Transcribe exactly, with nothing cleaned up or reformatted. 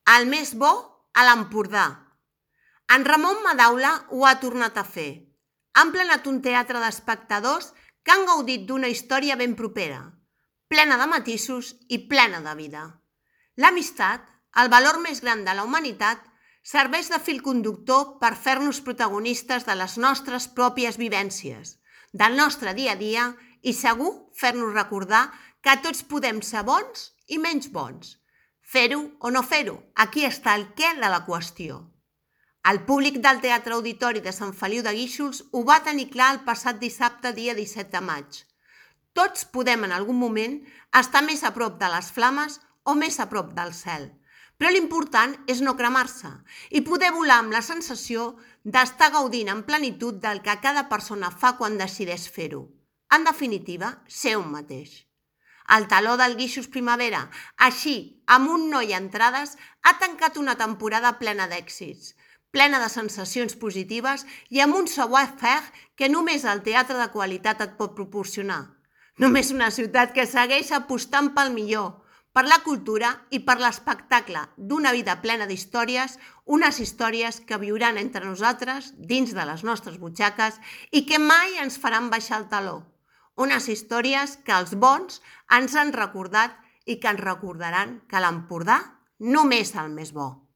El més bo a l'Empordà. En Ramon Madaula ho ha tornat a fer. Han plenat un teatre d'espectadors que han gaudit d'una història ben propera, plena de matisos i plena de vida. L'amistat, el valor més gran de la humanitat, serveix de fil conductor per fer-nos protagonistes de les nostres pròpies vivències, del nostre dia a dia i segur fer-nos recordar que tots podem ser bons i menys bons. Fer-ho o no fer-ho, aquí està el què de la qüestió. El públic del Teatre Auditori de Sant Feliu de Guíxols ho va tenir clar el passat dissabte, dia disset de maig. Tots podem en algun moment estar més a prop de les flames o més a prop del cel, però l'important és no cremar-se i poder volar amb la sensació d'estar gaudint en plenitud del que cada persona fa quan decideix fer-ho. En definitiva, ser un mateix. El Taló del Guíxols Primavera, així, amb un no hi ha entrades, ha tancat una temporada plena d'èxits, plena de sensacions positives i amb un savoir-faire que només el teatre de qualitat et pot proporcionar. Només una ciutat que segueix apostant pel millor, per la cultura i per l'espectacle d'una vida plena d'històries, unes històries que viuran entre nosaltres, dins de les nostres butxaques, i que mai ens faran baixar el taló. Unes històries que els bons ens han recordat i que ens recordaran que l'Empordà només és el més bo.